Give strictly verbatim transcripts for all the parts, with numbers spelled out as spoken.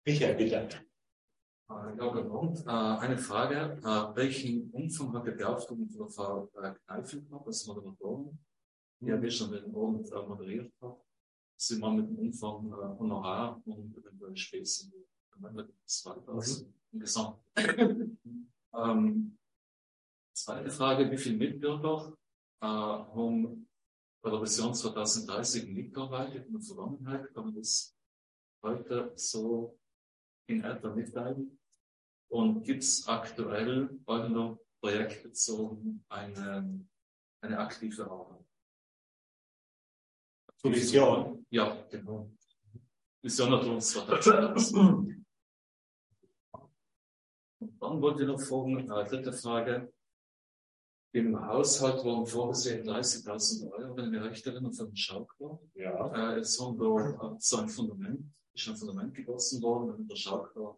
Michael, bitte. Ja, genau. Eine Frage. Welchen Umfang hat die Beauftragung von der Frau Kneifel gehabt, als Moderatorin, die ja schon den Abend moderiert hat? Sie waren mit dem Umfang Honorar und eventuell Späße. Das war das im Gesamt. ähm, zweite Frage, wie viele Mitbürger äh, haben bei der Vision zwanzig dreißig mitgearbeitet in der Vergangenheit? Kann man das heute so in etwa mitteilen? Und gibt es aktuell heute noch projektbezogen eine, eine aktive Arbeit? Zur Vision? Ja, genau. Vision hat uns zwanzig. Und dann wollte ich noch fragen, äh, dritte Frage. Im Haushalt waren vorgesehen dreißigtausend Euro, wenn ich mich recht erinnere, für den Schaukler. Ja. Äh, jetzt haben wir äh, so ein Fundament, ist ein Fundament gegossen worden, damit der Schaukler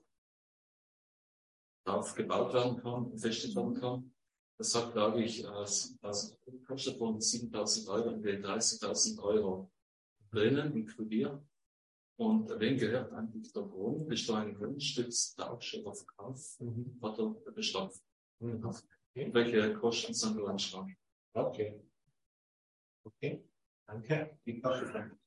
drauf gebaut werden kann, befestigt werden kann. Das hat, glaube ich, das kostet von siebentausend Euro und wir dreißigtausend Euro drinnen inkludiert. Und wem gehört eigentlich der Grund? Bist du ein Grundstückstausch oder Verkauf? Mhm. Hat er Bestand? Mhm. Okay. Welche Kosten sind da entstanden? Okay. Okay. Danke. Ich pasche Frank.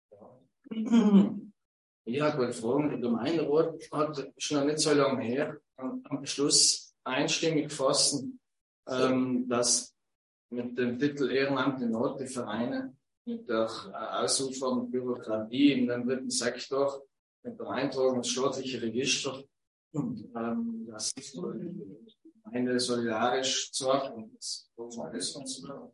Ja, ich wollte fragen, der Gemeinderat hat schon nicht so lange her am Beschluss einstimmig gefasst, ähm, dass mit dem Titel Ehrenamt in Not die Vereine mit der ausufernden Bürokratie in dem dritten Sektor, mit der Eintragung ins staatliche Register, ähm, das ist eine solidarisch sorgt und das alles und so.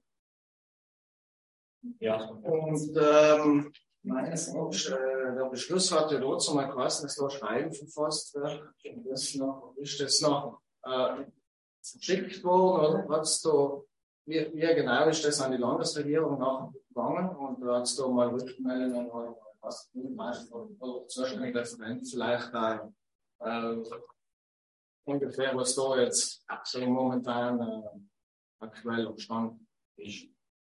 Ja. Und ähm, meines Erachtens, äh, der Beschluss hatte dort so mal geheißen, dass da Schreiben verfasst wird. Das noch, ist das noch äh, verschickt worden oder hat's da, wie, wie genau ist das an die Landesregierung nachgegangen und da hat es da mal Rückmeldungen oder was, oder zuständige Referent vielleicht auch, äh, ungefähr, was da jetzt so momentan äh, aktuell Stand ist.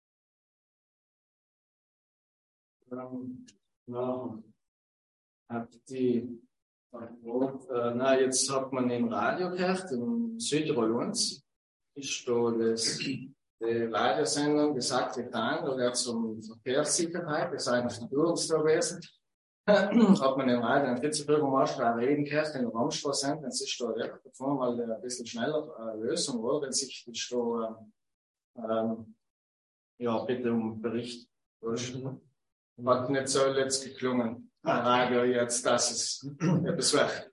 Ähm, ja, hat die, äh, na, jetzt hat man im Radio gehört, im Südtirol-Uns, ist da das, die Radiosendung gesagt getan, da wird es um Verkehrssicherheit, das ist eigentlich ein Bürgerstag gewesen. Hat man im Radio einen Vizebürgermeister reden gehört, in der Ramstraße, das ist da wirklich davon, weil der ein bisschen schneller äh, Lösung war, wenn sich das da, ähm, ja, bitte um Bericht durchstellen. Hat nicht so letzt geklungen, Radio jetzt, dass es etwas wird.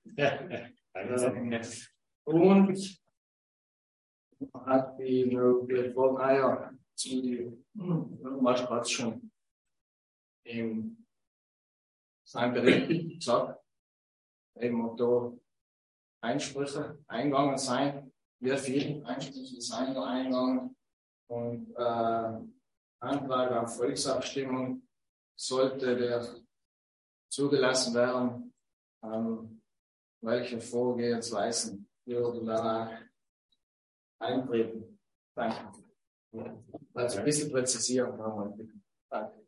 Und hat die, die Frage, ah ja, die, was hat schon im sein Bericht gesagt, eben da Einsprüche eingegangen sein, wie viele Einsprüche sind da eingegangen und äh, Antrag auf Volksabstimmung sollte der zugelassen werden, ähm, welche Vorgehensweisen würden danach eintreten. Danke. Also ein bisschen Präzisierung haben wir. Danke.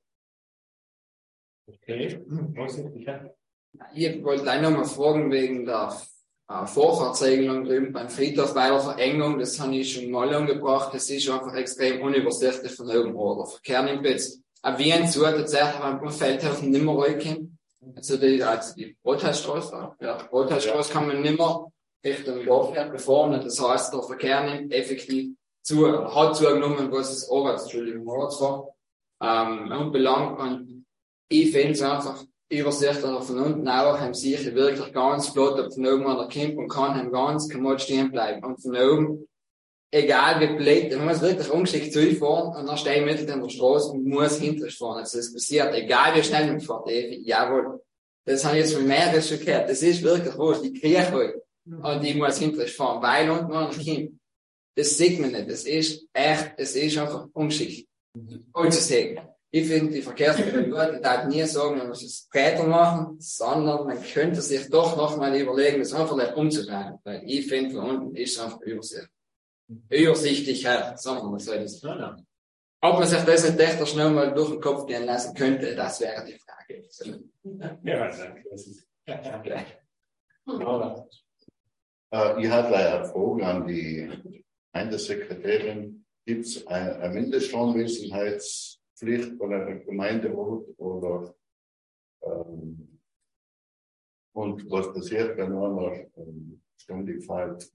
Okay, ich wollte gleich nochmal fragen wegen der äh, Vorfahrtsregelung drüben beim Friedhof bei der Verengung, das habe ich schon mal angebracht, das ist einfach extrem unübersichtlich von oben oder Verkehr nimmt jetzt ein Wien zu, tatsächlich beim Feldhofen nicht mehr reinkommen. Also die, also die Rothestraße, ja, Rothestraße kann man nicht mehr Richtung Dorfwert befahren, das heißt, der Verkehr nimmt effektiv zu, hat zugenommen, was es Arbeits, Entschuldigung, Arbeits war, ähm, unbelangt und ich finde es einfach übersichtlicher von unten auch, haben sicher wirklich ganz flott, ob von oben einer kommt und kann haben ganz kaum stehen bleiben. Und von oben, egal wie blöd, man muss wirklich ungeschickt zufahren und dann stehe ich mitten in der Straße und muss hinterher fahren. Also das passiert, egal wie schnell man fährt, jawohl. Das habe ich jetzt von mehreren schon gehört. Das ist wirklich wurscht, ich kriege heute. Und ich muss hinterher fahren, weil unten einer kommt. Das sieht man nicht. Das ist echt, es ist einfach ungeschickt. Und zu sagen. Ich finde, die Verkehrsmittel gut, ich darf nie sagen, man muss es breiter machen, sondern man könnte sich doch nochmal überlegen, das einfach nicht umzubauen. Weil ich finde, von unten ist es einfach übersichtlich. Übersichtlicher, sagen wir mal so. Das. Ob man sich das nicht echt schnell mal durch den Kopf gehen lassen könnte, das wäre die Frage. Ja, danke. Laura. Äh, ich habe eine Frage an die Gemeindesekretärin. Gibt es eine, eine Mindestanwesenheitspflicht bei einer Gemeindeort oder ähm, und was passiert, wenn einer ähm, ständig fällt?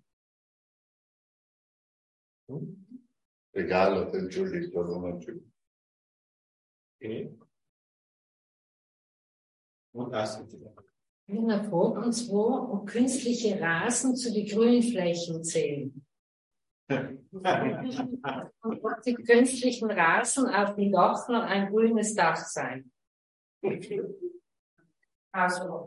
Egal, ob entschuldigt oder unentschuldigt. Okay. Und das Eine Frage, und zwar, ob künstliche Rasen zu den Grünflächen zählen. Und ob die künstlichen Rasen auf dem Dach noch ein grünes Dach sein. Also,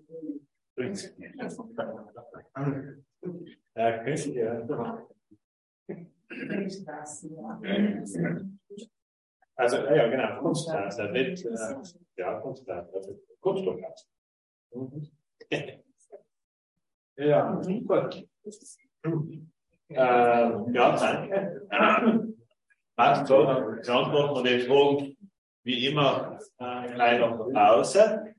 ja, künstlich, ja. Also, ja, ja, genau, Kunstgras, das wird, äh, ja, Kunstgras, also Kunststoffgras. Mhm. Ja, gut. Äh, ja, danke. Also, dann beantworten wir die Fragen wie immer äh, gleich nach der Pause.